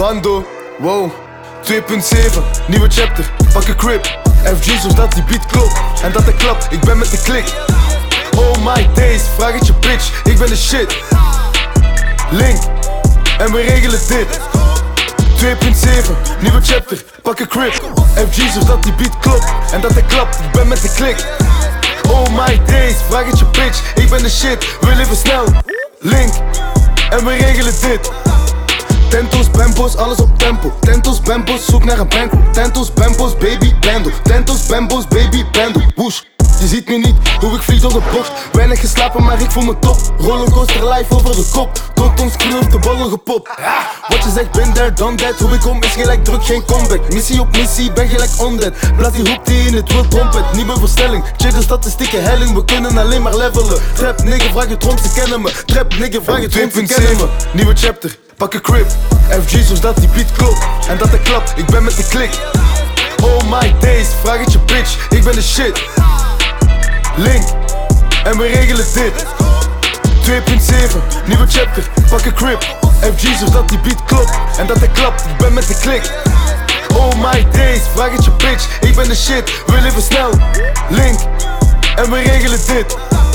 Bando, wow, 2.7, nieuwe chapter, pak een crib. FG zodat die beat klopt en dat hij klapt, ik ben met de klik. Oh my days, vraag het je bitch, ik ben de shit. Link, en we regelen dit. 2.7, nieuwe chapter, pak een crib. FG zodat die beat klopt en dat hij klapt, ik ben met de klik. Oh my days, vraag het je bitch, ik ben de shit, we leven snel. Link, en we regelen dit. Tentos, bambos, alles op tempo. Tentos, bambos, zoek naar een bank. Tentos, bambos, baby, bando. Tentos, bambos, baby, bando. Woosh, je ziet me niet hoe ik vlieg door de bocht. Weinig geslapen, maar ik voel me top. Rollercoaster live over de kop. Tot ons crew heeft de ballen gepopt. Wat je zegt, ben there, done that. Hoe ik kom is gelijk druk, geen comeback. Missie op missie, ben gelijk undead. Blaas die hoek die in het wild trompet. Nieuwe verstelling, check de statistieken, helling. We kunnen alleen maar levelen. Trap, nigga, vraag je trom, ze kennen me. Trap, nigga, vraag je trom, ze kennen me. Nieuwe chapter, pak een crib. FG zodat die beat klopt en dat hij klapt, ik ben met de klik. Oh my days, vraag het je bitch, ik ben de shit. Link, en we regelen dit. 2.7, nieuwe chapter, pak een crib. FG zodat die beat klopt en dat hij klapt, ik ben met de klik. Oh my days, vraag het je bitch, ik ben de shit, we leven snel. Link, en we regelen dit.